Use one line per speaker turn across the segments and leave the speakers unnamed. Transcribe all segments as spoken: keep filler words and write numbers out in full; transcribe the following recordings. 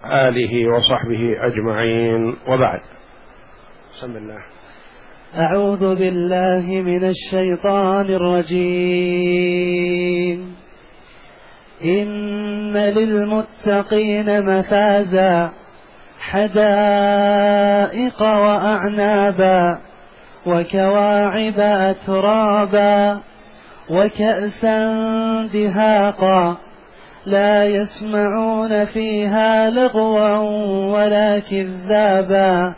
آله وصحبه أجمعين، وبعد. بسم الله.
أعوذ بالله من الشيطان الرجيم. إن للمتقين مفازا حدائق وأعنابا وكواعب أترابا وكأسا دهاقا لا يسمعون فيها لغوا ولا كذابا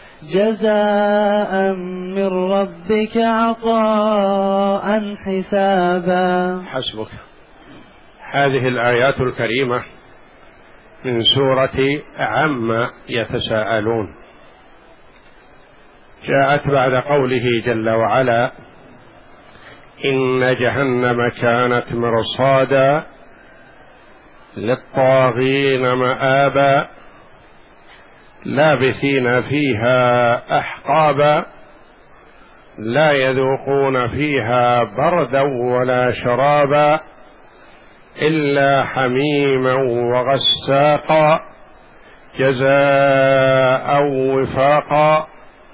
جزاء من ربك عطاء حسابا.
حسبك. هذه الآيات الكريمة من سورة عما يتساءلون، جاءت بعد قوله جل وعلا: إن جهنم كانت مرصادا للطاغين مآبا لابثين فيها أحقابا لا يذوقون فيها بردا ولا شرابا إلا حميما وغساقا جزاء وفاقا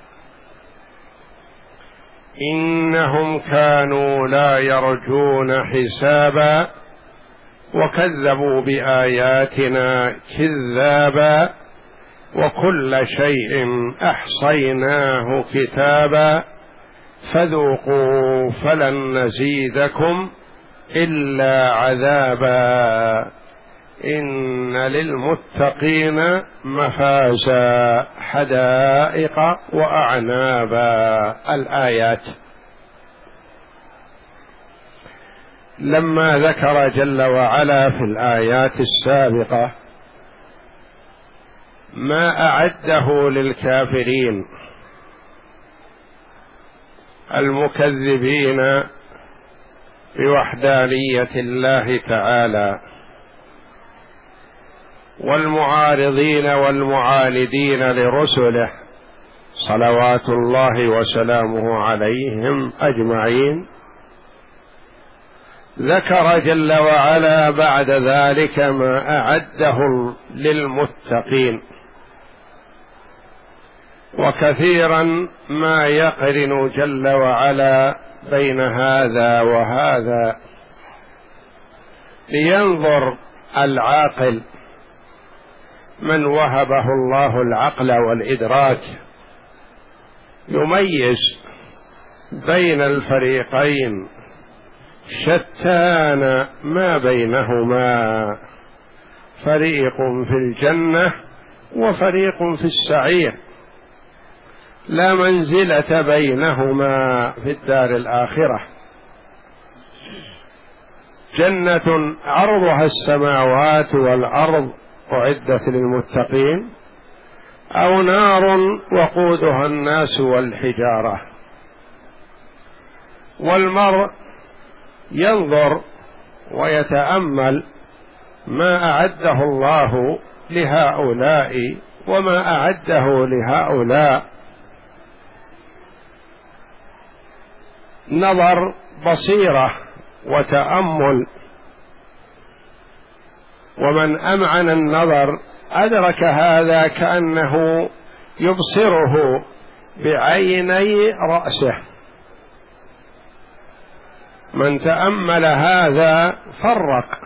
إنهم كانوا لا يرجون حسابا وكذبوا بآياتنا كذابا وكل شيء أحصيناه كتابا فذوقوا فلن نزيدكم إلا عذابا إن للمتقين مفازا حدائق وأعنابا. الآيات. لما ذكر جل وعلا في الآيات السابقة ما أعده للكافرين المكذبين بوحدانية الله تعالى والمعارضين والمعاندين لرسله صلوات الله وسلامه عليهم أجمعين، ذكر جل وعلا بعد ذلك ما أعده للمتقين، وكثيرا ما يقرن جل وعلا بين هذا وهذا لينظر العاقل من وهبه الله العقل والإدراك يميز بين الفريقين شتان ما بينهما، فريق في الجنة وفريق في السعير، لا منزلة بينهما في الدار الآخرة. جنة عرضها السماوات والأرض أعدت للمتقين، أو نار وقودها الناس والحجارة. والمرء ينظر ويتأمل ما أعده الله لهؤلاء وما أعده لهؤلاء، نظر بصيرة وتأمل، ومن أمعن النظر أدرك هذا كأنه يبصره بعيني رأسه. من تأمل هذا فرق.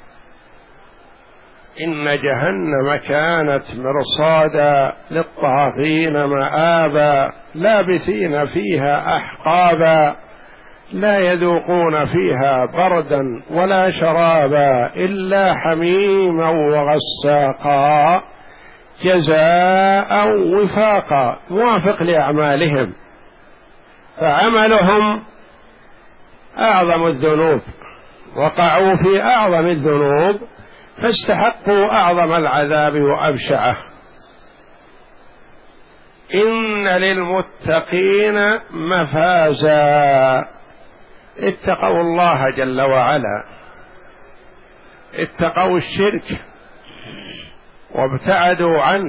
إن جهنم كانت مرصادا للطاغين مآبا لابثين فيها أحقابا لا يذوقون فيها بردا ولا شرابا إلا حميما وغساقا جزاء وفاقا، موافق لأعمالهم، فعملهم أعظم الذنوب، وقعوا في أعظم الذنوب فاستحقوا أعظم العذاب وأبشعه. إن للمتقين مفازا، اتقوا الله جل وعلا، اتقوا الشرك وابتعدوا عنه،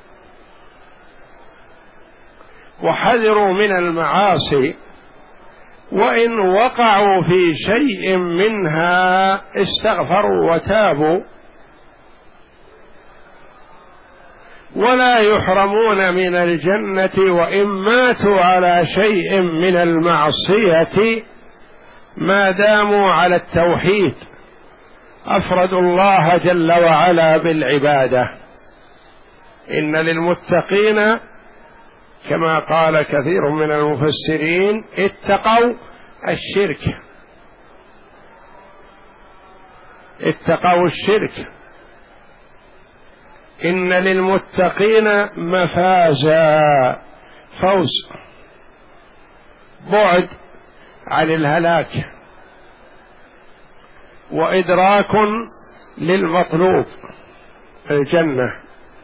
وحذروا من المعاصي، وإن وقعوا في شيء منها استغفروا وتابوا ولا يحرمون من الجنة وإن ماتوا على شيء من المعصية ما داموا على التوحيد، أفردوا الله جل وعلا بالعبادة. إن للمتقين كما قال كثير من المفسرين اتقوا الشرك، اتقوا الشرك. إن للمتقين مفازا، فوز، بعد عن الهلاك، وإدراك للمطلوب الجنة.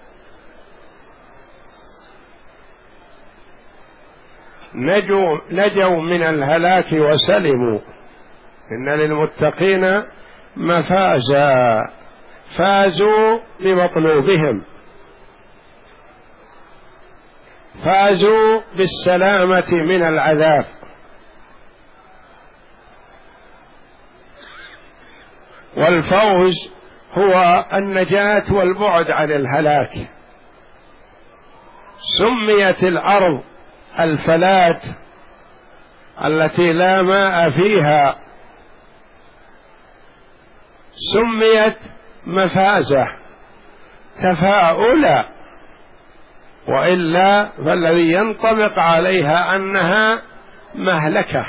نجوا نجوا من الهلاك وسلموا. إن للمتقين مفازا، فازوا بمطلوبهم، فازوا بالسلامة من العذاب. والفوز هو النجاة والبعد عن الهلاك. سميت الأرض الفلات التي لا ماء فيها سميت مفازة تفاؤلا، وإلا فالذي ينطبق عليها أنها مهلكة.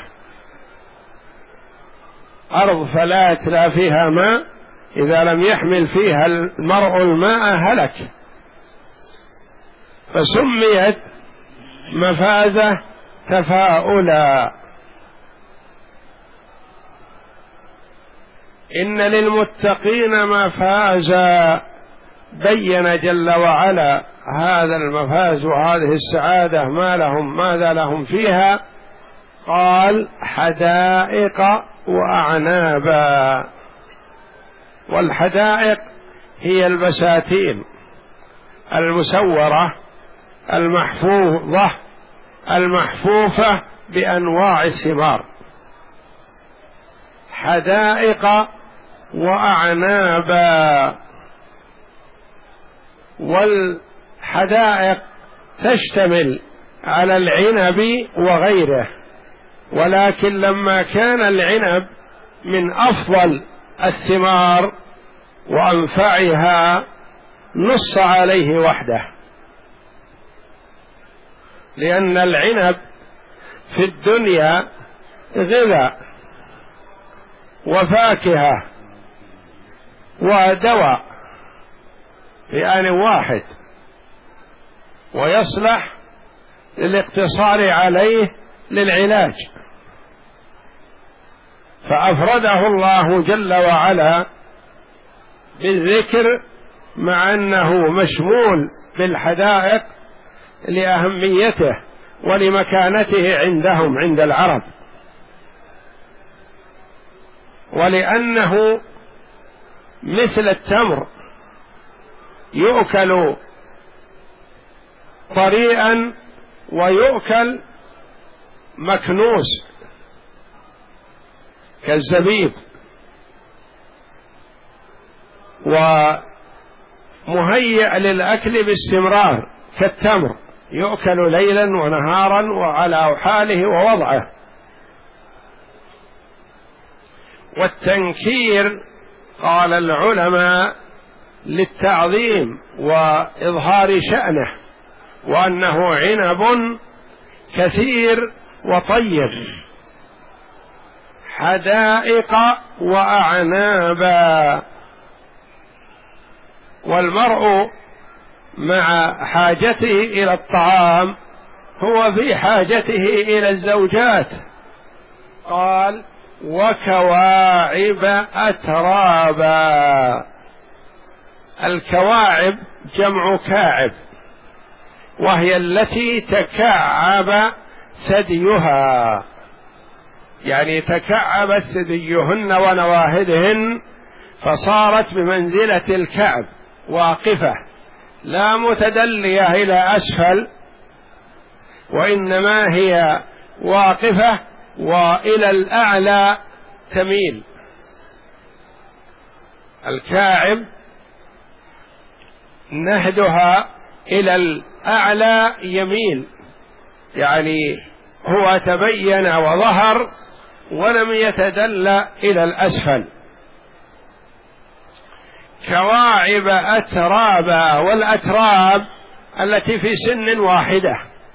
أرض فلات لا فيها ماء، إذا لم يحمل فيها المرء الماء هلك، فسميت مفازة تفاؤلا. إن للمتقين مفازا، بين جل وعلا هذا المفاز وهذه السعادة ما لهم ماذا لهم فيها. قال حدائق وأعنابا. والحدائق هي البساتين المسورة المحفوظة المحفوفة بأنواع الثمار. حدائق وأعنابا. والحدائق تشتمل على العنب وغيره، ولكن لما كان العنب من أفضل الثمار وأنفعها نص عليه وحده، لأن العنب في الدنيا غذاء وفاكهة ودواء في آن واحد، ويصلح للاقتصار عليه للعلاج، فأفرده الله جل وعلا بالذكر مع أنه مشمول بالحدائق لأهميته ولمكانته عندهم عند العرب، ولأنه مثل التمر يؤكل طريئا ويؤكل مكنوس كالزبيب، ومهيئ للأكل باستمرار كالتمر يؤكل ليلا ونهارا وعلى حاله ووضعه. والتنكير قال العلماء للتعظيم وإظهار شأنه، وأنه عنب كثير وطيب. حدائق وأعنابا. والمرء مع حاجته إلى الطعام هو في حاجته إلى الزوجات. قال وكواعب أترابا. الكواعب جمع كاعب، وهي التي تكعب ثديها، يعني تكعبت ثديهن ونواهدهن فصارت بمنزلة الكعب واقفة لا متدلية إلى أسفل، وإنما هي واقفة وإلى الأعلى تميل. الكاعب نهدها إلى الأعلى يميل، يعني هو تبين وظهر ولم يتدلى إلى الأسفل. كواعب أترابا، والأتراب التي في سن واحدة،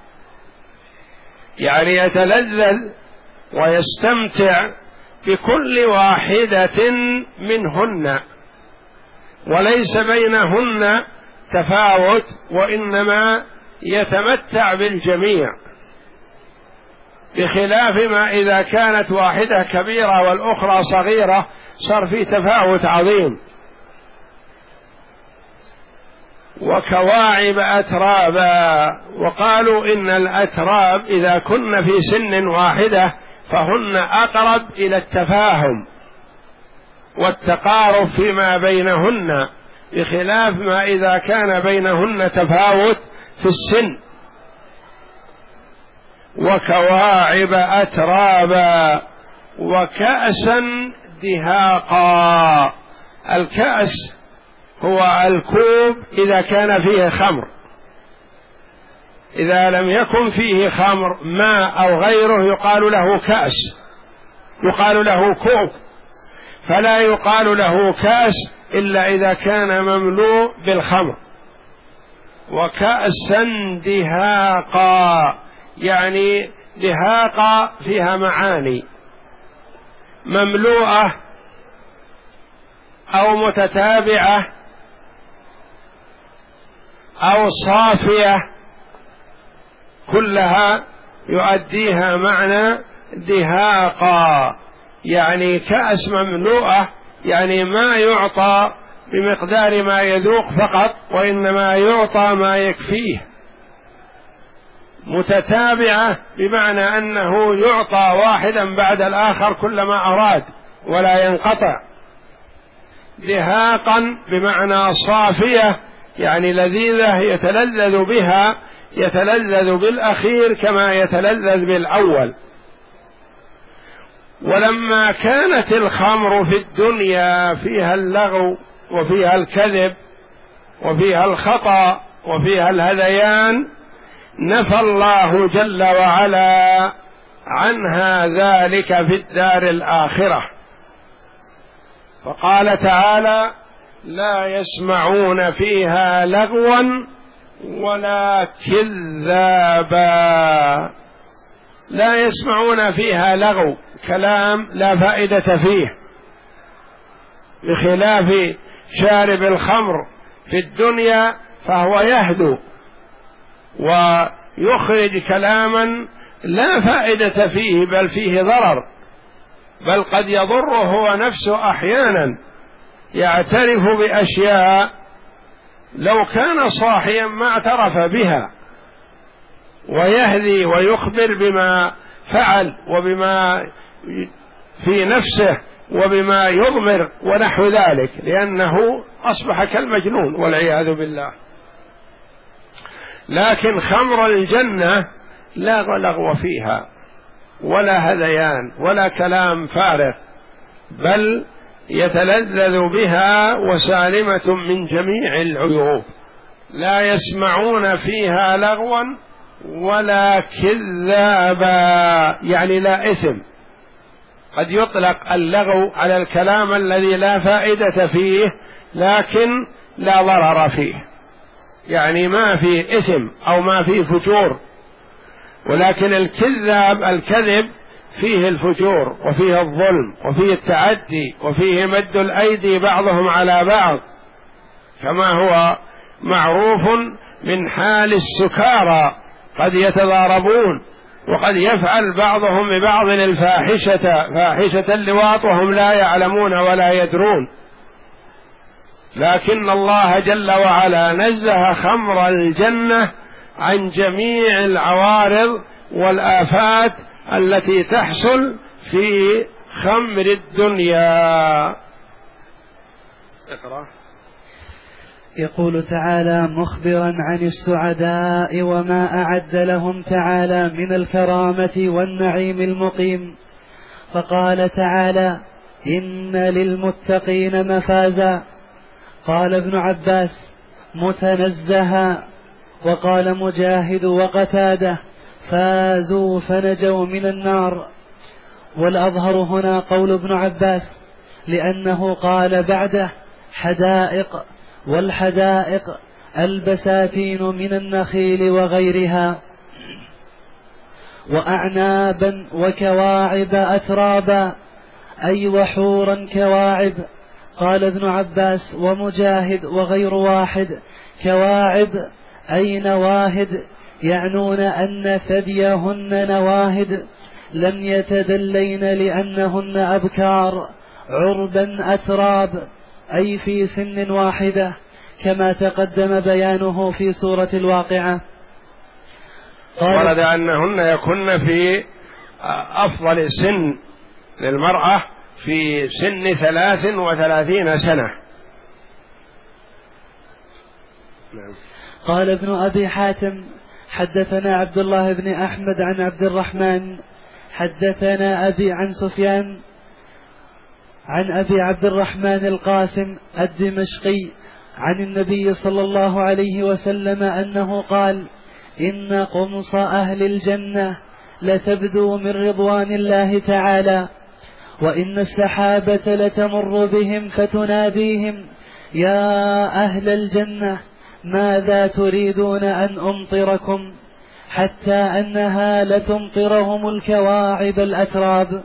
يعني يتلذذ ويستمتع بكل واحدة منهن، وليس بينهن تفاوت، وإنما يتمتع بالجميع، بخلاف ما إذا كانت واحدة كبيرة والأخرى صغيرة صار في تفاوت عظيم. وكواعب أترابا، وقالوا إن الأتراب إذا كن في سن واحدة فهن أقرب إلى التفاهم والتقارب فيما بينهن، بخلاف ما إذا كان بينهن تفاوت في السن. وكواعب أترابا وكأسا دهاقا. الكأس هو الكوب إذا كان فيه خمر، إذا لم يكن فيه خمر ماء أو غيره يقال له كأس، يقال له كوب، فلا يقال له كأس إلا إذا كان مملوء بالخمر. وكأسا دهاقا، يعني دهاقا فيها معاني، مملوءة أو متتابعة أو صافية، كلها يؤديها معنى دهاقا، يعني كأس مملوءة، يعني ما يعطى بمقدار ما يذوق فقط، وإنما يعطى ما يكفيه. متتابعة بمعنى أنه يعطى واحدا بعد الآخر كلما أراد ولا ينقطع. دهاقا بمعنى صافية، يعني لذيذة يتلذذ بها، يتلذذ بالأخير كما يتلذذ بالأول. ولما كانت الخمر في الدنيا فيها اللغو وفيها الكذب وفيها الخطأ وفيها الهذيان، نفى الله جل وعلا عنها ذلك في الدار الآخرة، فقال تعالى: لا يسمعون فيها لغوا ولا كذابا. لا يسمعون فيها لغو، كلام لا فائدة فيه، بخلاف شارب الخمر في الدنيا فهو يهدو ويخرج كلاما لا فائدة فيه، بل فيه ضرر، بل قد يضره هو نفسه أحيانا، يعترف بأشياء لو كان صاحيا ما اعترف بها، ويهدي ويخبر بما فعل وبما في نفسه وبما يضمر ونحو ذلك، لأنه أصبح كالمجنون والعياذ بالله. لكن خمر الجنة لا لغو فيها ولا هذيان ولا كلام فارغ، بل يتلذذ بها وسالمة من جميع العيوب. لا يسمعون فيها لغوا ولا كذابا، يعني لا إثم. قد يطلق اللغو على الكلام الذي لا فائدة فيه لكن لا ضرر فيه، يعني ما في إثم أو ما في فجور. ولكن الكذاب الكذب فيه الفجور وفيه الظلم وفيه التعدي وفيه مد الأيدي بعضهم على بعض، كما هو معروف من حال السكارى، قد يتضاربون وقد يفعل بعضهم ببعض الفاحشة فاحشة اللواط وهم لا يعلمون ولا يدرون. لكن الله جل وعلا نزه خمر الجنة عن جميع العوارض والآفات التي تحصل في خمر الدنيا. اقرأ.
يقول تعالى مخبرا عن السعداء وما أعد لهم تعالى من الكرامة والنعيم المقيم، فقال تعالى: إن للمتقين مفازا. قال ابن عباس: متنزها، وقال مجاهد وقتادة: فازوا فنجوا من النار. والأظهر هنا قول ابن عباس، لأنه قال بعده: حدائق، والحدائق البساتين من النخيل وغيرها، وأعنابا وكواعب أترابا، أي وحورا كواعب. قال ابن عباس ومجاهد وغير واحد: كواعب أي نواهد، يعنون أن ثديهن نواهد، لم يتدلين لأنهن أبكار، عربا أتراب، أي في سن واحدة، كما تقدم بيانه في سورة الواقعة.
ورد أنهن يكن في أفضل سن للمرأة في سن ثلاث وثلاثين سنة.
قال ابن أبي حاتم: حدثنا عبد الله بن أحمد عن عبد الرحمن حدثنا أبي عن سفيان عن أبي عبد الرحمن القاسم الدمشقي عن النبي صلى الله عليه وسلم أنه قال: إن قمص أهل الجنة لتبدو من رضوان الله تعالى، وإن السحابة لتمر بهم فتناديهم: يا أهل الجنة ماذا تريدون أن أمطركم، حتى أنها لتمطرهم الكواعب الأتراب.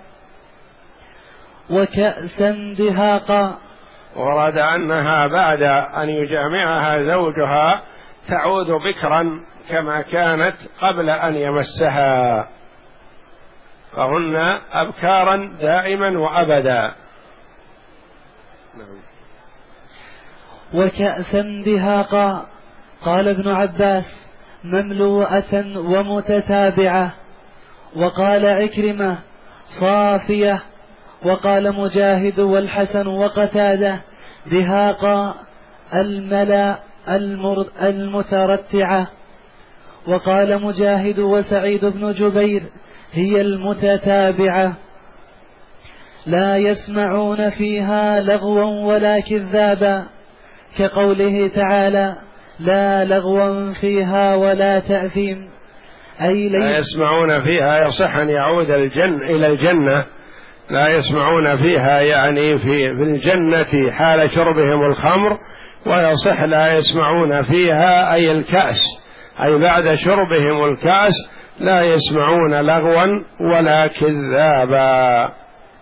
وكأسا دهاقا،
ورد أنها بعد أن يجامعها زوجها تعود بكرا كما كانت قبل أن يمسها، فهن أبكارا دائما وأبدا.
وكأسا دهاقا، قال ابن عباس: مملوءة ومتتابعة. وقال عكرمة: صافية. وقال مجاهد والحسن وقتادة: دهاقا الملا المترتعة. وقال مجاهد وسعيد بن جبير: هي المتتابعة، لا يسمعون فيها لغوا ولا كذابا، كقوله تعالى: لا لغوا فيها ولا تأثيم، أي
لا يسمعون فيها يصح أن يعود الجن إلى الجنة، لا يسمعون فيها يعني في, في الجنة حال شربهم الخمر، ويصح لا يسمعون فيها أي الكأس، أي بعد شربهم الكأس لا يسمعون لغوا ولا كذابا،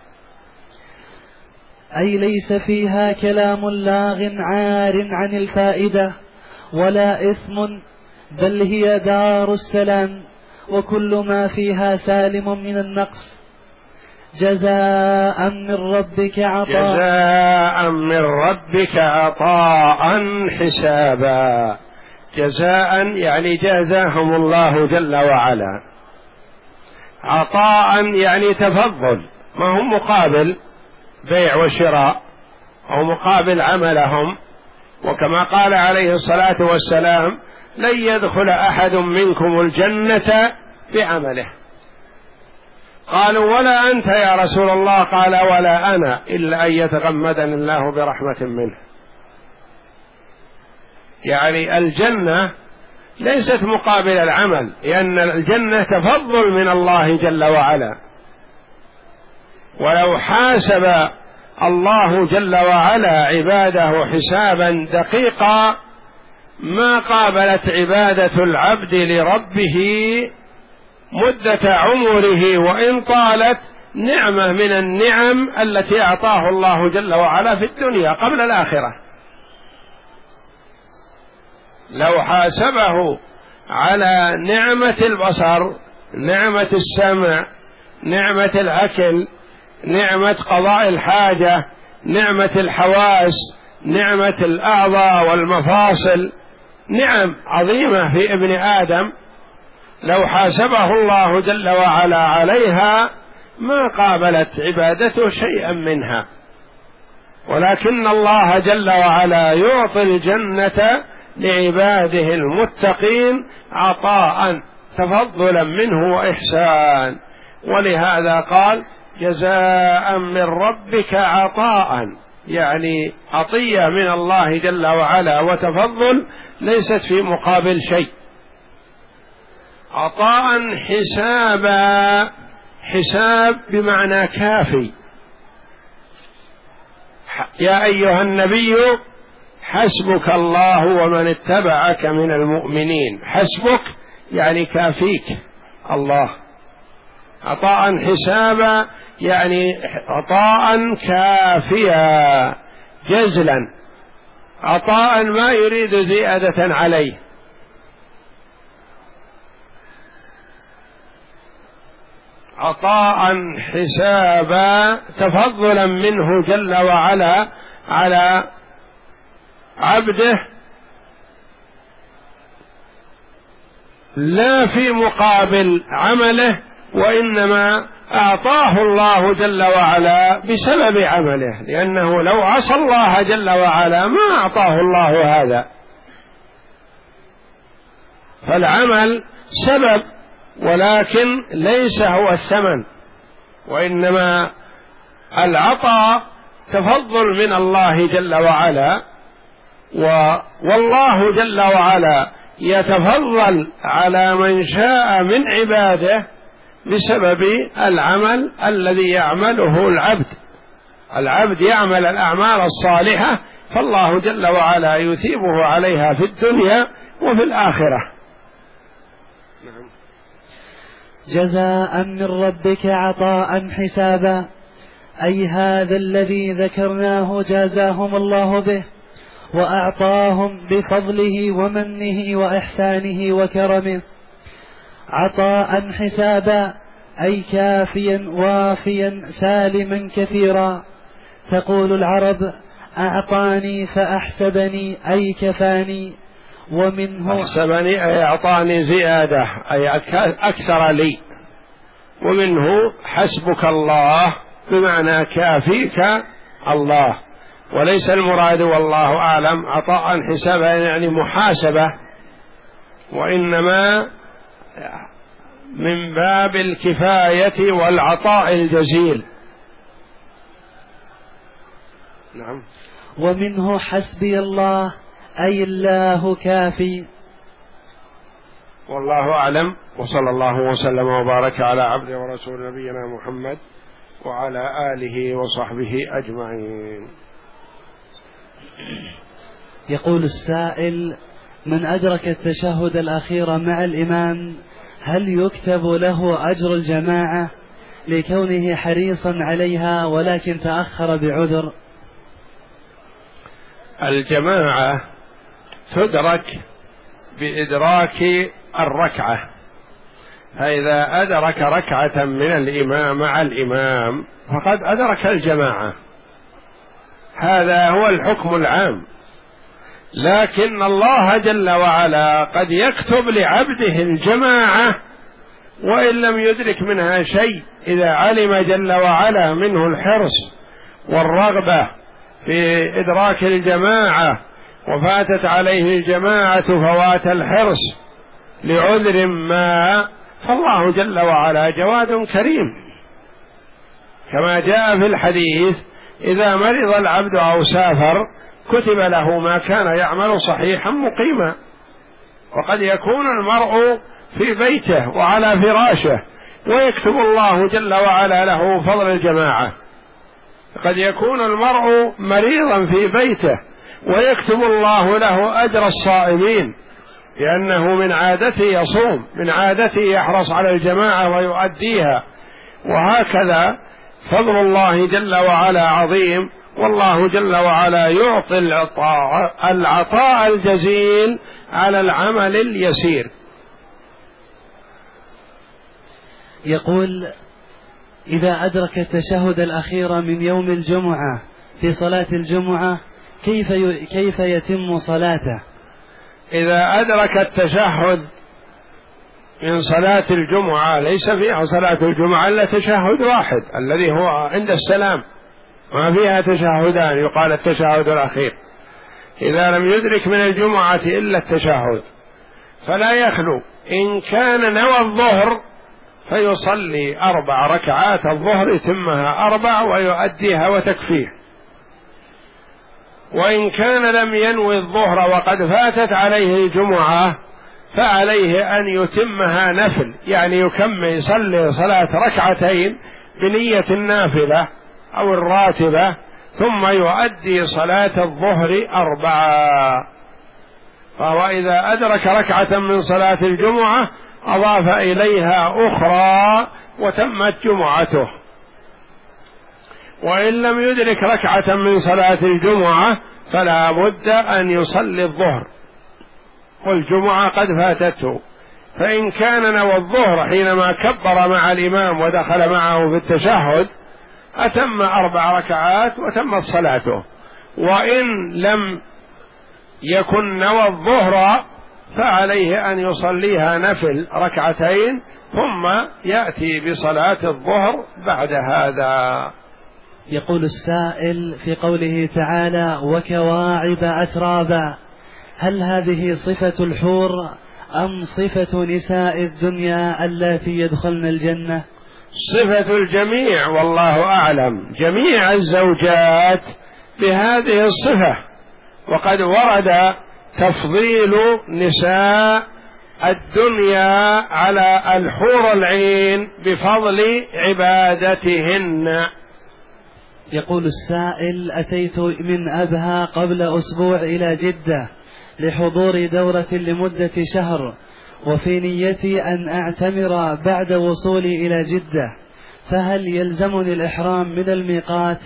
أي ليس فيها كلام لاغ عار عن الفائدة ولا إثم، بل هي دار السلام، وكل ما فيها سالم من النقص. جزاء من ربك عطاء
جزاء من ربك عطاء حسابا. جزاء يعني جازاهم الله جل وعلا، عطاء يعني تفضل، ما هم مقابل بيع وشراء أو مقابل عملهم. وكما قال عليه الصلاة والسلام: لن يدخل أحد منكم الجنة بعمله. قالوا: ولا أنت يا رسول الله؟ قال: ولا أنا، إلا أن يتغمدني الله برحمة منه. يعني الجنة ليست مقابل العمل، لأن الجنة تفضل من الله جل وعلا، ولو حاسب الله جل وعلا عباده حسابا دقيقا ما قابلت عبادة العبد لربه مدة عمره وإن طالت نعمة من النعم التي أعطاه الله جل وعلا في الدنيا قبل الآخرة. لو حاسبه على نعمة البصر، نعمة السمع، نعمة الأكل، نعمة قضاء الحاجة، نعمة الحواس، نعمة الأعضاء والمفاصل، نعم عظيمة في ابن آدم، لو حاسبه الله جل وعلا عليها ما قابلت عبادته شيئا منها. ولكن الله جل وعلا يعطي الجنة لعباده المتقين عطاء تفضلا منه وإحسان، ولهذا قال: جزاء من ربك عطاء، يعني عطية من الله جل وعلا وتفضل ليست في مقابل شيء، عطاء حسابا، حساب بمعنى كافي. يا أيها النبي حسبك الله ومن اتبعك من المؤمنين. حسبك يعني كافيك الله. عطاء حسابا يعني عطاء كافيا جزلا، عطاء ما يريد زيادة عليه. عطاء حسابا تفضلا منه جل وعلا على عبده، لا في مقابل عمله، وإنما أعطاه الله جل وعلا بسبب عمله، لأنه لو عصى الله جل وعلا ما أعطاه الله هذا. فالعمل سبب ولكن ليس هو الثمن، وإنما العطاء تفضل من الله جل وعلا، والله جل وعلا يتفضل على من شاء من عباده بسبب العمل الذي يعمله العبد. العبد يعمل الأعمال الصالحة فالله جل وعلا يثيبه عليها في الدنيا وفي الآخرة.
جزاء من ربك عطاء حسابا، أي هذا الذي ذكرناه جازاهم الله به وأعطاهم بفضله ومنه وإحسانه وكرمه. عطاء حسابا أي كافيا وافيا سالما كثيرا. تقول العرب أعطاني فأحسبني أي كفاني، ومنه
أحسبني أي أعطاني زيادة أي أكثر لي، ومنه حسبك الله بمعنى كافيك الله، وليس المراد والله أعلم عطاء حسابا يعني محاسبة، وإنما من باب الكفاية والعطاء الجزيل. نعم.
ومنه حسبي الله أي الله كافي.
والله أعلم، وصلى الله وسلم وبارك على عبده ورسول نبينا محمد وعلى آله وصحبه أجمعين.
يقول السائل: من أدرك التشهد الأخير مع الإمام هل يكتب له أجر الجماعة لكونه حريصا عليها ولكن تأخر بعذر؟
الجماعة تدرك بإدراك الركعة، فإذا أدرك ركعة من الإمام مع الإمام فقد أدرك الجماعة، هذا هو الحكم العام. لكن الله جل وعلا قد يكتب لعبده الجماعة وإن لم يدرك منها شيء، إذا علم جل وعلا منه الحرص والرغبة في إدراك الجماعة وفاتت عليه الجماعة فوات الحرص لعذر ما، فالله جل وعلا جواد كريم، كما جاء في الحديث: إذا مرض العبد أو سافر كتب له ما كان يعمل صحيحا مقيما. وقد يكون المرء في بيته وعلى فراشه ويكتب الله جل وعلا له فضل الجماعة، قد يكون المرء مريضا في بيته ويكتب الله له أجر الصائمين، لأنه من عادته يصوم، من عادته يحرص على الجماعة ويؤديها، وهكذا فضل الله جل وعلا عظيم. والله جل وعلا يعطي العطاء, العطاء الجزيل على العمل اليسير.
يقول: إذا أدرك التشهد الأخير من يوم الجمعة في صلاة الجمعة كيف كيف يتم صلاته؟
إذا أدرك التشهد من صلاة الجمعة ليس فيها صلاة الجمعة إلا تشهد واحد الذي هو عند السلام، ما فيها تشهدان يقال التشهد الأخير. إذا لم يدرك من الجمعة إلا التشهد فلا يخلو، إن كان نوى الظهر فيصلي أربع ركعات الظهر يتمها أربع ويؤديها وتكفيه، وإن كان لم ينوي الظهر وقد فاتت عليه الجمعة فعليه أن يتمها نفل، يعني يكمل يصلي صلاة ركعتين بنية النافلة أو الراتبة، ثم يؤدي صلاة الظهر أربعة. فهو إذا أدرك ركعة من صلاة الجمعة أضاف إليها أخرى وتمت جمعته، وإن لم يدرك ركعة من صلاة الجمعة فلا بد أن يصلي الظهر والجمعة قد فاتته. فإن كان نوى الظهر حينما كبر مع الإمام ودخل معه في التشهد أتم أربع ركعات وتمت صلاته، وإن لم يكن نوى الظهر فعليه أن يصليها نفل ركعتين ثم يأتي بصلاة الظهر بعد هذا.
يقول السائل في قوله تعالى وكواعب أترابا، هل هذه صفة الحور أم صفة نساء الدنيا اللاتي يدخلن الجنة؟
صفة الجميع والله أعلم، جميع الزوجات بهذه الصفة، وقد ورد تفضيل نساء الدنيا على الحور العين بفضل عبادتهن.
يقول السائل أتيت من أبها قبل أسبوع إلى جدة لحضور دورة لمدة شهر، وفي نيتي أن أعتمر بعد وصولي إلى جدة، فهل يلزمني الإحرام من الميقات؟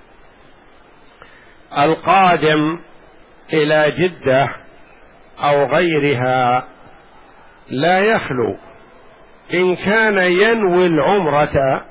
القادم إلى جدة أو غيرها لا يخلو إن كان ينوي العمرة،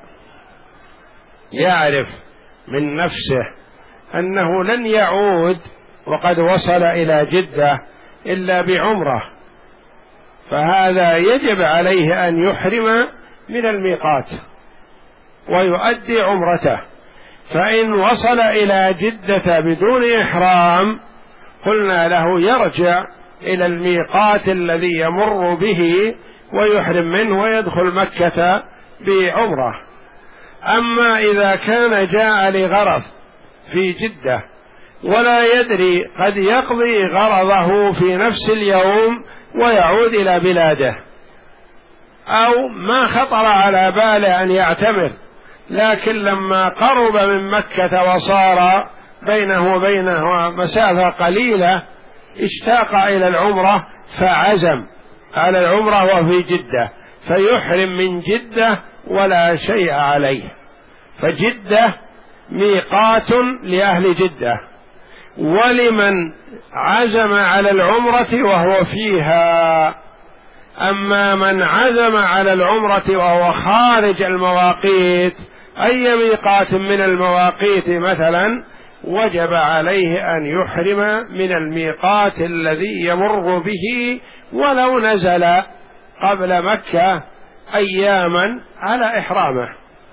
يعرف من نفسه أنه لن يعود وقد وصل إلى جدة إلا بعمرة، فهذا يجب عليه أن يحرم من الميقات ويؤدي عمرته. فإن وصل إلى جدة بدون إحرام قلنا له يرجع إلى الميقات الذي يمر به ويحرم منه ويدخل مكة بعمرة. أما إذا كان جاء لغرض في جدة ولا يدري قد يقضي غرضه في نفس اليوم ويعود إلى بلاده، أو ما خطر على باله أن يعتمر، لكن لما قرب من مكة وصار بينه وبينها مسافة قليلة اشتاق إلى العمرة فعزم على العمرة وفي جدة، فيحرم من جدة ولا شيء عليه. فجدة ميقات لأهل جدة، ولمن عزم على العمرة وهو فيها. أما من عزم على العمرة وهو خارج المواقيت، أي ميقات من المواقيت مثلا، وجب عليه أن يحرم من الميقات الذي يمر به ولو نزل قبل مكة أياما على إحرامه.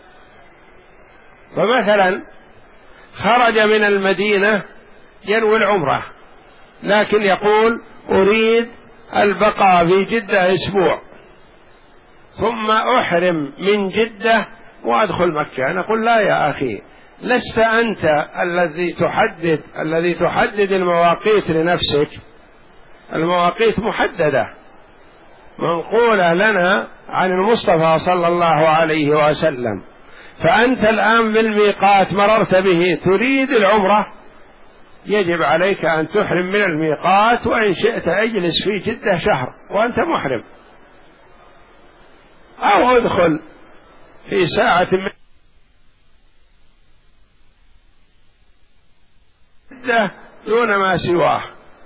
فمثلا خرج من المدينة ينوي العمرة، لكن يقول أريد البقاء في جدة أسبوع ثم أحرم من جدة وأدخل مكة، نقول لا يا أخي، لست أنت الذي تحدد الذي تحدد المواقيت لنفسك، المواقيت محددة منقولة لنا عن المصطفى صلى الله عليه وسلم. فأنت الآن بالميقات مررت به تريد العمرة، يجب عليك أن تحرم من الميقات، وإن شئت اجلس في جدة شهر وأنت محرم، أو ادخل في ساعة من جدة دون ما سواه.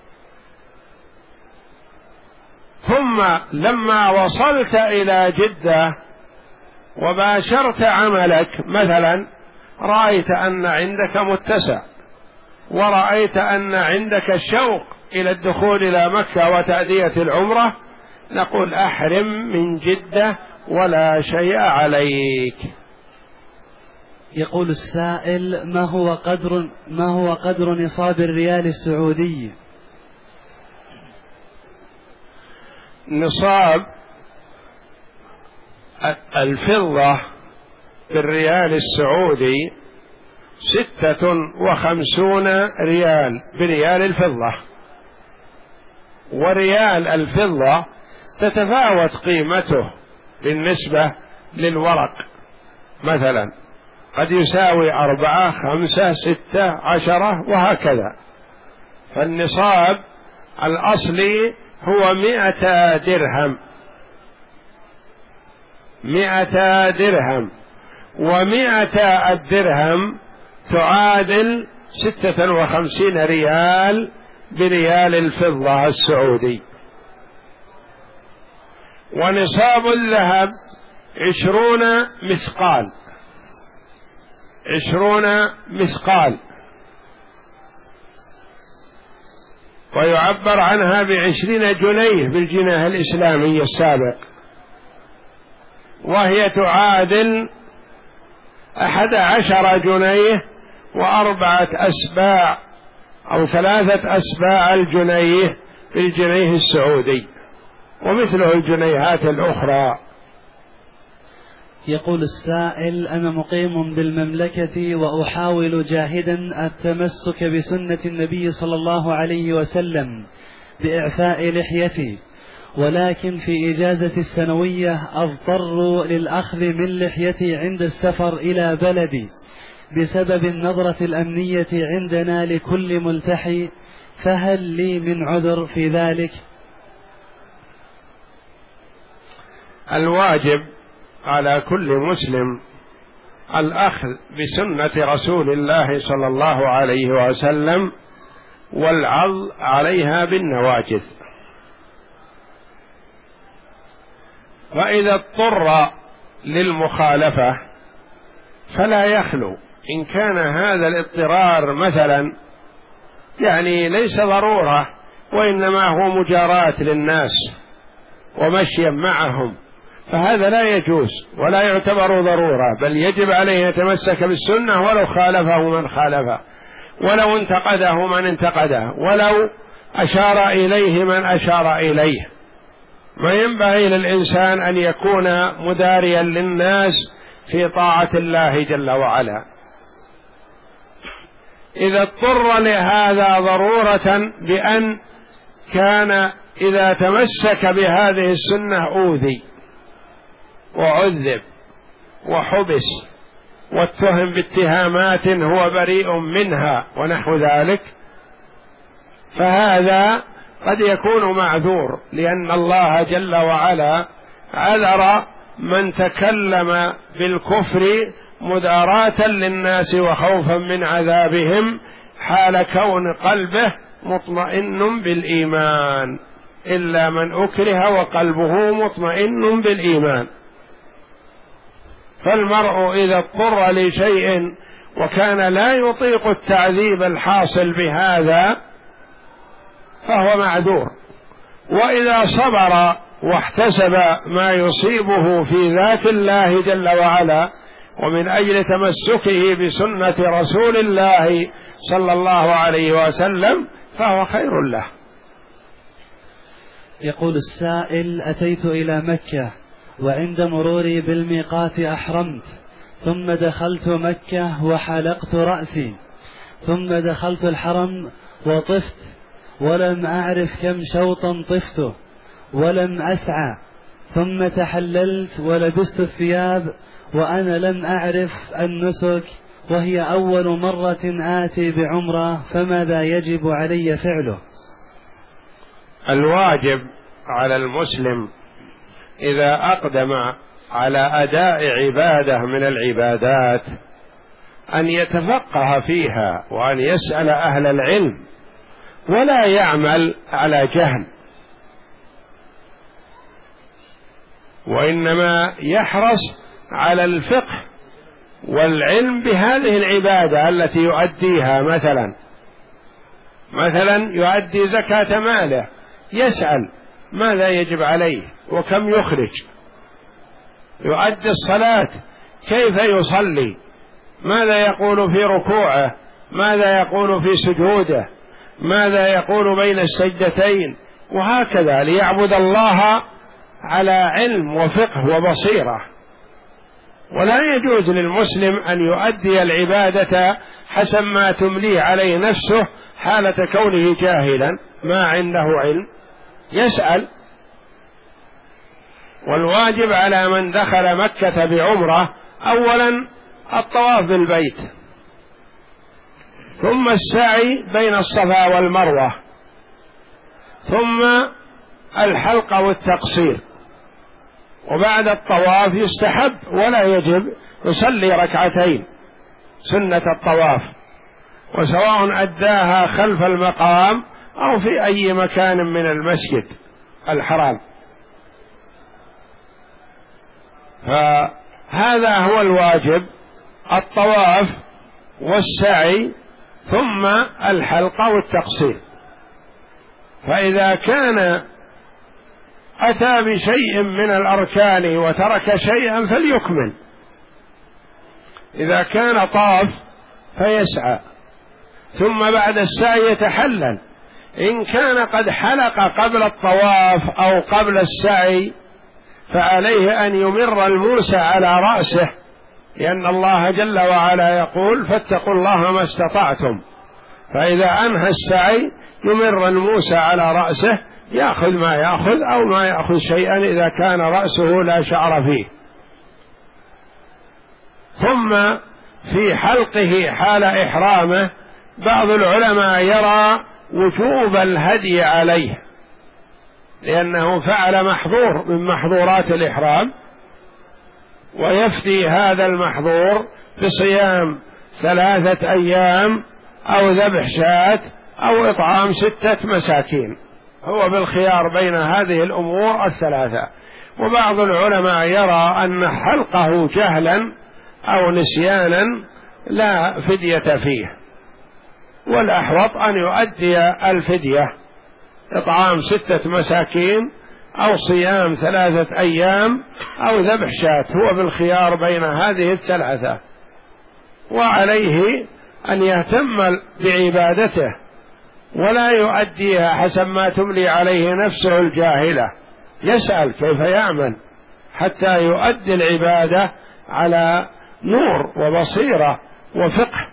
ثم لما وصلت إلى جدة وباشرت عملك، مثلا رأيت أن عندك متسع ورأيت أن عندك الشوق إلى الدخول إلى مكة وتأدية العمرة، نقول أحرم من جدة ولا شيء عليك.
يقول السائل ما هو قدر ما هو قدر نصاب الريال السعودي؟
نصاب الفضة بالريال السعودي ستة وخمسون ريال بريال الفضة، وريال الفضة تتفاوت قيمته بالنسبة للورق، مثلا قد يساوي أربعة خمسة ستة عشرة وهكذا. فالنصاب الأصلي هو مئة درهم، مئة درهم، ومئة الدرهم تعادل ستة وخمسين ريال بريال الفضة السعودي. ونصاب الذهب عشرون مثقال، عشرون مثقال، ويعبر عنها بعشرين جنيه بالجنيه الإسلامي السابق، وهي تعادل أحد عشر جنيه وأربعة أسباع أو ثلاثة أسباع الجنيه بالجنيه السعودي، ومثله الجنيهات الأخرى.
يقول السائل: أنا مقيم بالمملكة وأحاول جاهدا التمسك بسنة النبي صلى الله عليه وسلم بإعفاء لحيتي، ولكن في إجازة السنوية أضطر للأخذ من لحيتي عند السفر إلى بلدي بسبب النظرة الأمنية عندنا لكل ملتحي، فهل لي من عذر في ذلك؟
الواجب على كل مسلم الأخذ بسنة رسول الله صلى الله عليه وسلم والعض عليها بالنواجذ. فإذا اضطر للمخالفة فلا يخلو، إن كان هذا الاضطرار مثلا يعني ليس ضرورة وإنما هو مجاراة للناس ومشيا معهم، فهذا لا يجوز ولا يعتبر ضرورة، بل يجب عليه يتمسك بالسنة ولو خالفه من خالفه، ولو انتقده من انتقده، ولو أشار إليه من أشار إليه. ما ينبغي للإنسان أن يكون مداريا للناس في طاعة الله جل وعلا. إذا اضطر لهذا ضرورة بأن كان إذا تمسك بهذه السنة أوذي وعذب وحبس واتهم باتهامات هو بريء منها ونحو ذلك، فهذا قد يكون معذور، لأن الله جل وعلا عذر من تكلم بالكفر مداراة للناس وخوفا من عذابهم حال كون قلبه مطمئن بالإيمان، إلا من أكره وقلبه مطمئن بالإيمان. فالمرء إذا اضطر لشيء وكان لا يطيق التعذيب الحاصل بهذا فهو معذور، وإذا صبر واحتسب ما يصيبه في ذات الله جل وعلا ومن أجل تمسكه بسنة رسول الله صلى الله عليه وسلم فهو خير له.
يقول السائل: أتيت إلى مكة وعند مروري بالميقات أحرمت، ثم دخلت مكة وحلقت رأسي، ثم دخلت الحرم وطفت ولم أعرف كم شوطا طفته ولم أسعى، ثم تحللت ولبست الثياب وأنا لم أعرف النسك، وهي أول مرة آتي بعمرة، فماذا يجب علي فعله؟
الواجب على المسلم إذا أقدم على أداء عبادة من العبادات أن يتفقه فيها وأن يسأل أهل العلم، ولا يعمل على جهل، وإنما يحرص على الفقه والعلم بهذه العبادة التي يؤديها. مثلا مثلا يؤدي زكاة ماله، يسأل ماذا يجب عليه وكم يخرج. يؤدي الصلاة كيف يصلي، ماذا يقول في ركوعه، ماذا يقول في سجوده، ماذا يقول بين السجدتين، وهكذا ليعبد الله على علم وفقه وبصيرة. ولا يجوز للمسلم أن يؤدي العبادة حسب ما تملي عليه نفسه حالة كونه جاهلا ما عنده علم. يسأل والواجب على من دخل مكة بعمرة أولا الطواف بالبيت، ثم السعي بين الصفا والمروة، ثم الحلق والتقصير، وبعد الطواف يستحب ولا يجب يصلي ركعتين سنة الطواف، وسواء أداها خلف المقام أو في أي مكان من المسجد الحرام. فهذا هو الواجب، الطواف والسعي ثم الحلق والتقصير. فإذا كان أتى بشيء من الأركان وترك شيئا فليكمل. إذا كان طاف فيسعى، ثم بعد السعي يتحلل. إن كان قد حلق قبل الطواف أو قبل السعي فعليه أن يمر الموسى على رأسه، لأن الله جل وعلا يقول فاتقوا الله ما استطعتم. فإذا أنهى السعي يمر الموسى على رأسه، يأخذ ما يأخذ أو ما يأخذ شيئا إذا كان رأسه لا شعر فيه. ثم في حلقه حال إحرامه بعض العلماء يرى وجوب الهدي عليه، لأنه فعل محظور من محظورات الإحرام، ويفدي هذا المحظور بصيام ثلاثة أيام أو ذبح شاة أو إطعام ستة مساكين. هو بالخيار بين هذه الأمور الثلاثة. وبعض العلماء يرى أن حلقه جهلا أو نسيانا لا فدية فيه، والأحوط أن يؤدي الفدية إطعام ستة مساكين أو صيام ثلاثة أيام أو ذبح شاة. هو بالخيار بين هذه الثلاثة، وعليه أن يهتم بعبادته ولا يؤديها حسب ما تملي عليه نفسه الجاهلة، يسأل كيف يعمل حتى يؤدي العبادة على نور وبصيرة وفقه.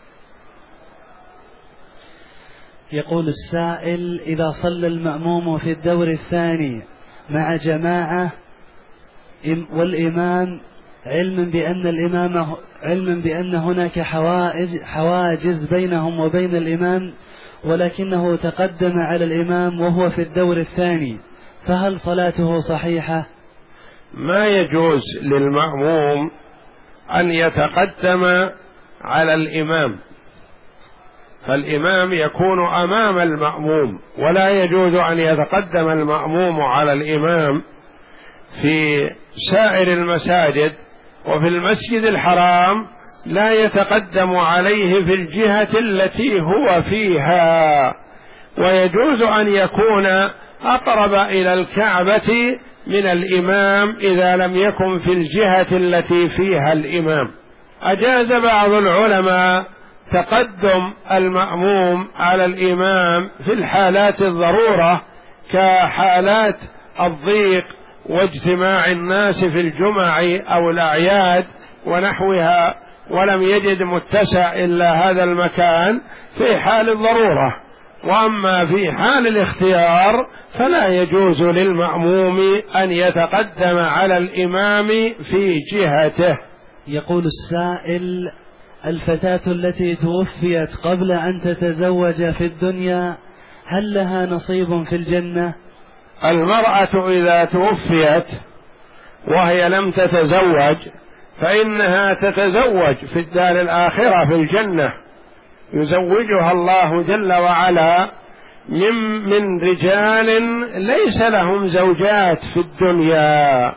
يقول السائل: إذا صلى المأموم في الدور الثاني مع جماعة والإمام علما بأن الإمام علما بأن هناك حواجز حواجز بينهم وبين الإمام، ولكنه تقدم على الإمام وهو في الدور الثاني، فهل صلاته صحيحة؟
ما يجوز للمأموم أن يتقدم على الإمام، فالإمام يكون أمام المأموم، ولا يجوز أن يتقدم المأموم على الإمام في سائر المساجد. وفي المسجد الحرام لا يتقدم عليه في الجهة التي هو فيها، ويجوز أن يكون أقرب إلى الكعبة من الإمام إذا لم يكن في الجهة التي فيها الإمام. أجاز بعض العلماء تقدم المأموم على الإمام في الحالات الضرورة كحالات الضيق واجتماع الناس في الجمع أو الأعياد ونحوها، ولم يجد متسع إلا هذا المكان في حال الضرورة. وأما في حال الاختيار فلا يجوز للمأموم أن يتقدم على الإمام في جهته.
يقول السائل: الفتاة التي توفيت قبل أن تتزوج في الدنيا هل لها نصيب في الجنة؟
المرأة إذا توفيت وهي لم تتزوج فإنها تتزوج في الدار الآخرة في الجنة، يزوجها الله جل وعلا من, من رجال ليس لهم زوجات في الدنيا.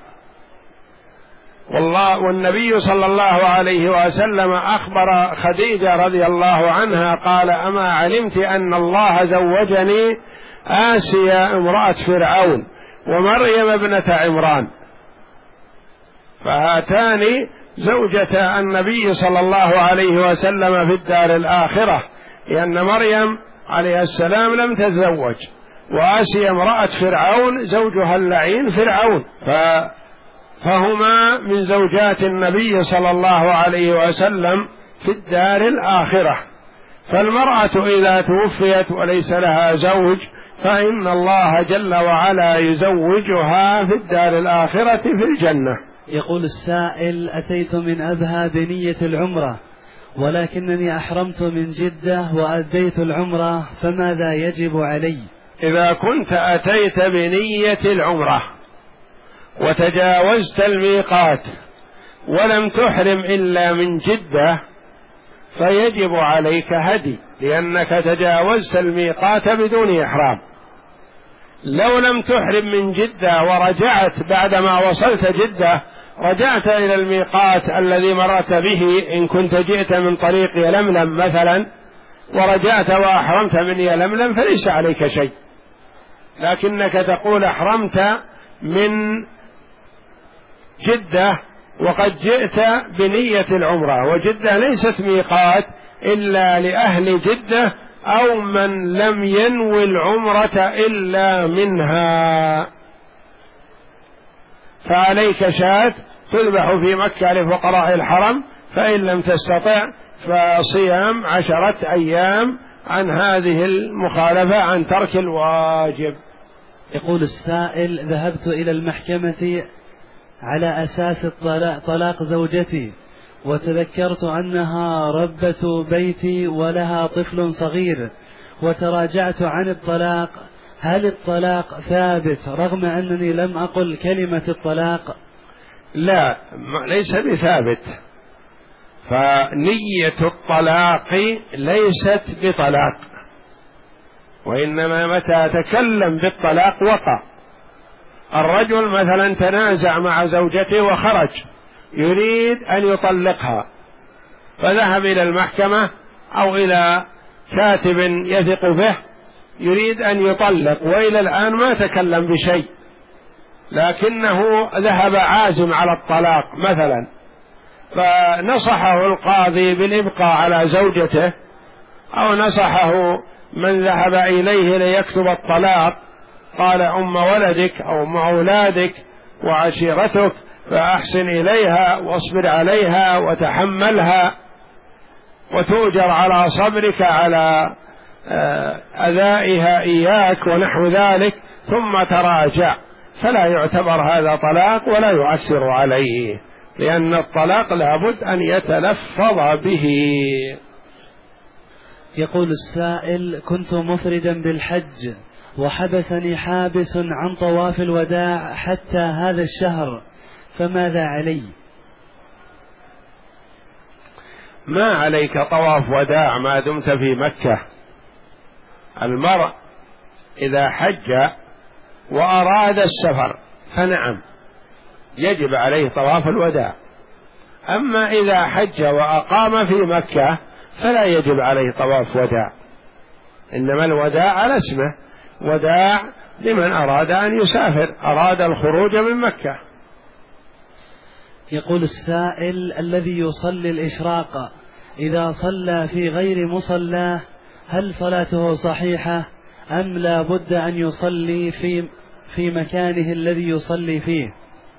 والله والنبي صلى الله عليه وسلم أخبر خديجة رضي الله عنها قال: أما علمت أن الله زوجني آسيا امرأة فرعون ومريم ابنة عمران، فهاتان زوجة النبي صلى الله عليه وسلم في الدار الآخرة، لأن مريم عليه السلام لم تتزوج، وآسيا امرأة فرعون زوجها اللعين فرعون، فهما من زوجات النبي صلى الله عليه وسلم في الدار الآخرة. فالمرأة إذا توفيت وليس لها زوج فإن الله جل وعلا يزوجها في الدار الآخرة في الجنة.
يقول السائل: أتيت من أبها بنية العمرة ولكنني أحرمت من جدة وأديت العمرة، فماذا يجب علي؟
إذا كنت أتيت بنية العمرة وتجاوزت الميقات ولم تحرم إلا من جدة فيجب عليك هدي، لأنك تجاوزت الميقات بدون إحرام. لو لم تحرم من جدة ورجعت بعدما وصلت جدة، رجعت إلى الميقات الذي مرت به، إن كنت جئت من طريق يلملم مثلا ورجعت وأحرمت من يلملم فليس عليك شيء، لكنك تقول أحرمت من جدة وقد جئت بنية العمرة، وجدة ليست ميقات إلا لأهل جدة أو من لم ينوي العمرة إلا منها، فعليك شاة تذبح في مكة لفقراء الحرم، فإن لم تستطع فصيام عشرة أيام عن هذه المخالفة عن ترك الواجب.
يقول السائل: ذهبت إلى المحكمة على أساس الطلاق طلاق زوجتي، وتذكرت أنها ربة بيتي ولها طفل صغير، وتراجعت عن الطلاق، هل الطلاق ثابت رغم أنني لم أقل كلمة الطلاق؟
لا، ليس بثابت، فنية الطلاق ليست بطلاق، وإنما متى تكلم بالطلاق وقع. الرجل مثلا تنازع مع زوجته وخرج يريد أن يطلقها، فذهب إلى المحكمة أو إلى كاتب يثق به يريد أن يطلق، وإلى الآن ما تكلم بشيء، لكنه ذهب عازم على الطلاق مثلا، فنصحه القاضي بالإبقاء على زوجته، أو نصحه من ذهب إليه ليكتب الطلاق، قال أم ولدك أو أم أولادك وعشيرتك فأحسن إليها واصبر عليها وتحملها وتؤجر على صبرك على أذائها إياك ونحو ذلك، ثم تراجع، فلا يعتبر هذا طلاق ولا يؤثر عليه، لأن الطلاق لابد أن يتلفظ به.
يقول السائل: كنت مفردا بالحج وحبسني حابس عن طواف الوداع حتى هذا الشهر، فماذا علي؟
ما عليك طواف وداع ما دمت في مكة. المرء إذا حج وأراد السفر فنعم يجب عليه طواف الوداع، أما إذا حج وأقام في مكة فلا يجب عليه طواف وداع، إنما الوداع على اسمه، وداع لمن أراد أن يسافر، أراد الخروج من مكة.
يقول السائل: الذي يصلي الإشراق إذا صلى في غير مصلاه هل صلاته صحيحة أم لا بد أن يصلي في في مكانه الذي يصلي فيه؟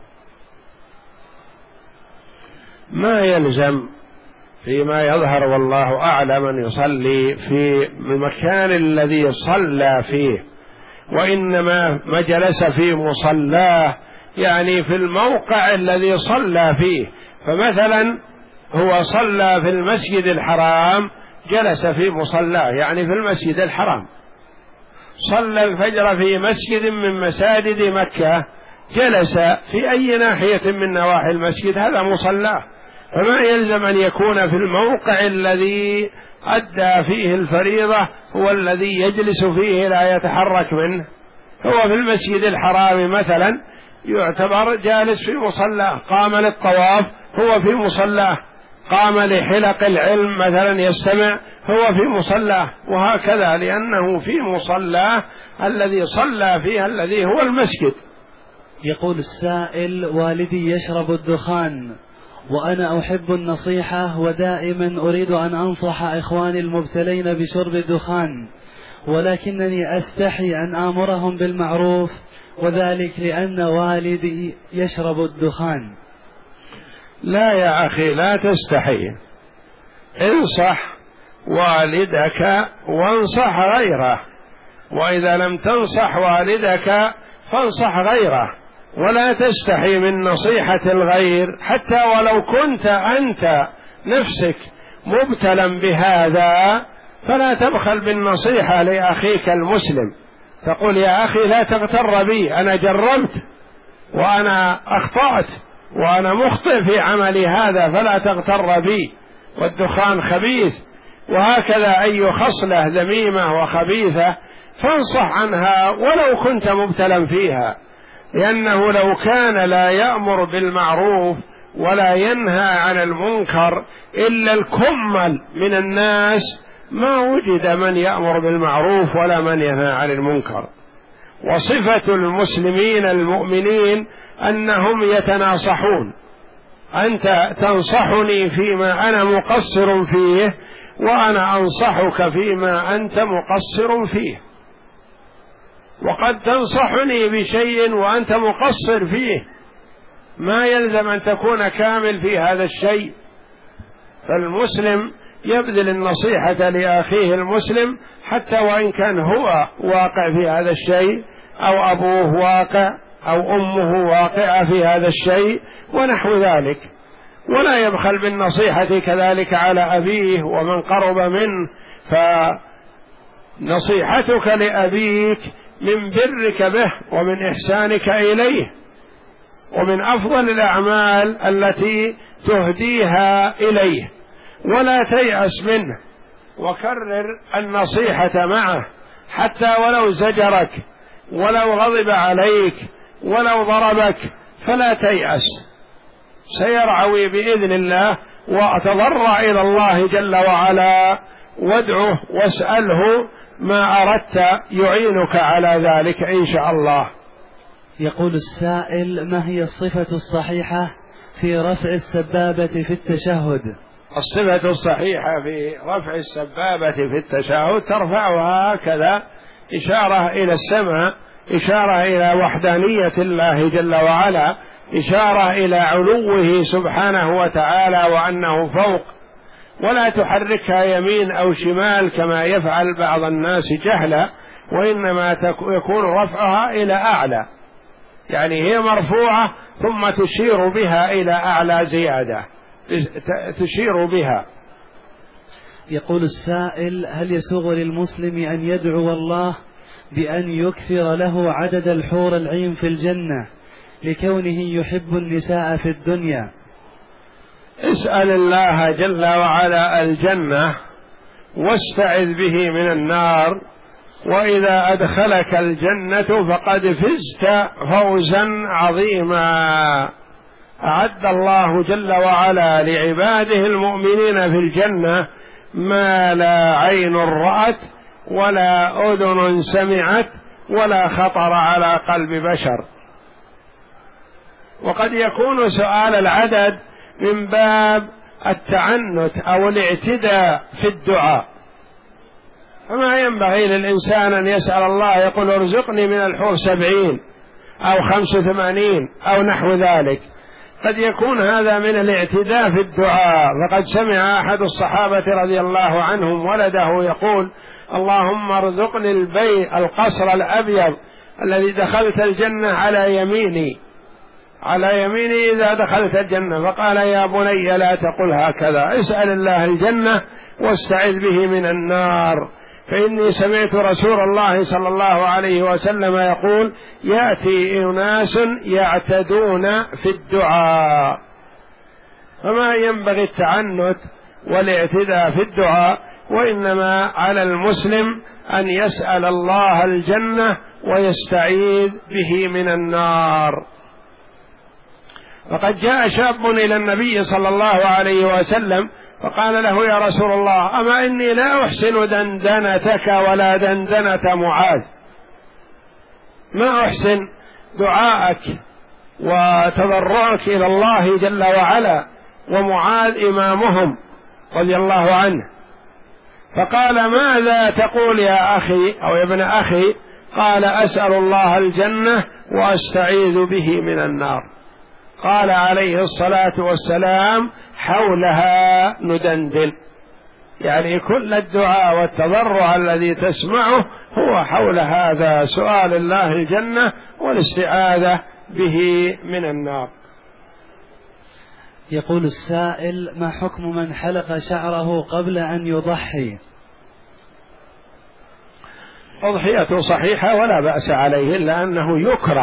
ما يلزم فيما يظهر والله أعلم أن يصلي في المكان الذي صلى فيه، وإنما ما جلس في مصلاه يعني في الموقع الذي صلى فيه. فمثلا هو صلى في المسجد الحرام جلس في مصلاه يعني في المسجد الحرام، صلى الفجر في مسجد من مساجد مكة جلس في أي ناحية من نواحي المسجد، هذا مصلاه، فما يلزم أن يكون في الموقع الذي أدى فيه الفريضة هو الذي يجلس فيه لا يتحرك منه. هو في المسجد الحرام مثلا يعتبر جالس في مصلاه، قام للطواف هو في مصلاه، قام لحلق العلم مثلا يستمع هو في مصلاه، وهكذا، لأنه في مصلاه الذي صلى فيه الذي هو المسجد.
يقول السائل: والدي يشرب الدخان وأنا أحب النصيحة ودائما أريد أن أنصح إخواني المبتلين بشرب الدخان، ولكنني أستحي أن آمرهم بالمعروف، وذلك لأن والدي يشرب الدخان.
لا يا أخي لا تستحي، انصح والدك وانصح غيره، وإذا لم تنصح والدك فانصح غيره، ولا تستحي من نصيحة الغير حتى ولو كنت أنت نفسك مبتلا بهذا، فلا تبخل بالنصيحة لأخيك المسلم، تقول يا أخي لا تغتر بي، أنا جربت وأنا أخطأت وأنا مخطئ في عملي هذا، فلا تغتر بي، والدخان خبيث، وهكذا أي خصلة ذميمة وخبيثة فانصح عنها ولو كنت مبتلا فيها، لأنه لو كان لا يأمر بالمعروف ولا ينهى عن المنكر إلا الكمل من الناس ما وجد من يأمر بالمعروف ولا من ينهى عن المنكر. وصفة المسلمين المؤمنين أنهم يتناصحون، أنت تنصحني فيما أنا مقصر فيه وأنا أنصحك فيما أنت مقصر فيه، وقد تنصحني بشيء وأنت مقصر فيه، ما يلزم أن تكون كامل في هذا الشيء. فالمسلم يبذل النصيحة لأخيه المسلم حتى وإن كان هو واقع في هذا الشيء، أو أبوه واقع أو أمه واقعة في هذا الشيء ونحو ذلك، ولا يبخل بالنصيحة كذلك على أبيه ومن قرب منه. فنصيحتك لأبيك من برك به ومن إحسانك إليه، ومن أفضل الأعمال التي تهديها إليه، ولا تيأس منه، وكرر النصيحة معه حتى ولو زجرك ولو غضب عليك ولو ضربك فلا تيأس، سيرعوي بإذن الله، وأتضرع إلى الله جل وعلا وادعه واسأله ما أردت يعينك على ذلك إن شاء الله.
يقول السائل: ما هي الصفة الصحيحة في رفع السبابة في التشهد؟
الصفة الصحيحة في رفع السبابة في التشهد ترفعها هكذا إشارة إلى السماء، إشارة إلى وحدانية الله جل وعلا، إشارة إلى علوه سبحانه وتعالى وأنه فوق، ولا تحركها يمين أو شمال كما يفعل بعض الناس جهلا، وإنما يكون رفعها إلى أعلى، يعني هي مرفوعة ثم تشير بها إلى أعلى زيادة، تشير بها.
يقول السائل: هل يسوغ للمسلم أن يدعو الله بأن يكثر له عدد الحور العين في الجنة لكونه يحب النساء في الدنيا؟
اسأل الله جل وعلا الجنة واستعذ به من النار، وإذا أدخلك الجنة فقد فزت فوزا عظيما. أعد الله جل وعلا لعباده المؤمنين في الجنة ما لا عين رأت ولا أذن سمعت ولا خطر على قلب بشر. وقد يكون سؤال العدد من باب التعنت أو الاعتداء في الدعاء، فما ينبغي للإنسان أن يسأل الله يقول ارزقني من الحور سبعين أو خمس وثمانين أو نحو ذلك، قد يكون هذا من الاعتداء في الدعاء. فقد سمع أحد الصحابة رضي الله عنهم ولده يقول اللهم ارزقني البيت القصر الأبيض الذي دخلت الجنة على يميني، على يميني إذا دخلت الجنة. فقال يا بني لا تقل هكذا، اسأل الله الجنة واستعذ به من النار، فإني سمعت رسول الله صلى الله عليه وسلم يقول يأتي أناس يعتدون في الدعاء. فما ينبغي التعنت والاعتداء في الدعاء، وإنما على المسلم أن يسأل الله الجنة ويستعيذ به من النار. وقد جاء شاب إلى النبي صلى الله عليه وسلم فقال له يا رسول الله أما إني لا أحسن دندنتك ولا دندنة معاذ، ما أحسن دعاءك وتضرعك إلى الله جل وعلا، ومعاذ إمامهم رضي الله عنه. فقال ماذا تقول يا أخي أو يا ابن أخي؟ قال أسأل الله الجنة وأستعيذ به من النار. قال عليه الصلاة والسلام حولها ندندن، يعني كل الدعاء والتضرع الذي تسمعه هو حول هذا، سؤال الله الجنة والاستعاذة به من النار.
يقول السائل: ما حكم من حلق شعره قبل أن يضحي؟
أضحيته صحيحة ولا بأس عليه، إلا أنه يكره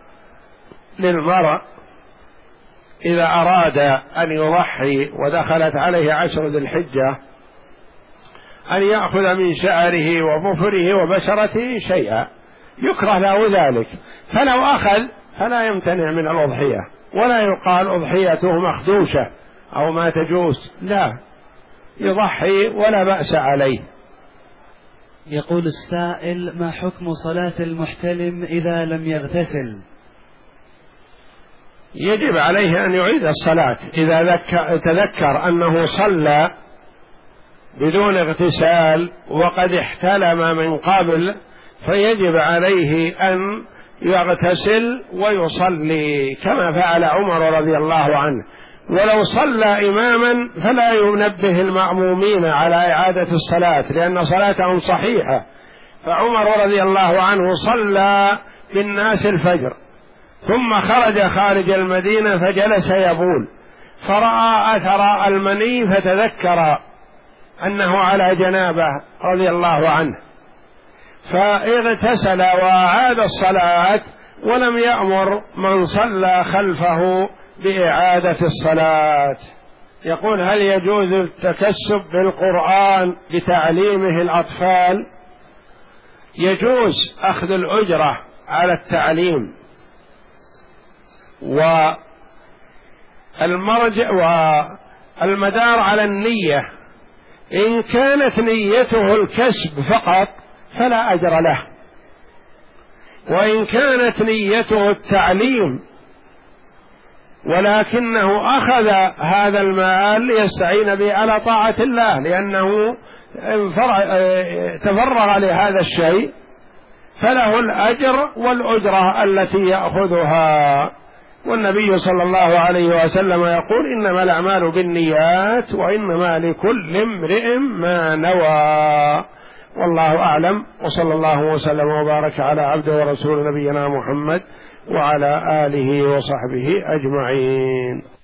للمرء إذا أراد أن يضحي ودخلت عليه عشر ذي الحجة أن يأخذ من شعره وظفره وبشرته شيئا، يكره له ذلك، فلو أخذ فلا يمتنع من الأضحية، ولا يقال أضحيته مخدوشة أو ما تجوز، لا، يضحي ولا بأس عليه.
يقول السائل: ما حكم صلاة المحتلم إذا لم يغتسل؟
يجب عليه أن يعيد الصلاة إذا تذكر أنه صلى بدون اغتسال وقد احتلم من قبل، فيجب عليه أن يغتسل ويصلي كما فعل عمر رضي الله عنه، ولو صلى إماما فلا ينبه المأمومين على إعادة الصلاة لأن صلاتهم صحيحة. فعمر رضي الله عنه صلى بالناس الفجر ثم خرج خارج المدينة فجلس يبول، فرأى أثر المني فتذكر أنه على جنابه رضي الله عنه، فاغتسل وأعاد الصلاة ولم يأمر من صلى خلفه بإعادة الصلاة. يقول: هل يجوز التكسب بالقرآن بتعليمه الأطفال؟ يجوز أخذ الأجرة على التعليم، والمرجع والمدار على النية، إن كانت نيته الكسب فقط فلا أجر له، وإن كانت نيته التعليم ولكنه أخذ هذا المال ليستعين به على طاعة الله لأنه تفرغ لهذا الشيء، فله الأجر والأجرة التي يأخذها. والنبي صلى الله عليه وسلم يقول: إنما الأعمال بالنيات وإنما لكل امرئ ما نوى. والله أعلم، وصلى الله وسلم وبارك على عبده ورسول نبينا محمد وعلى آله وصحبه أجمعين.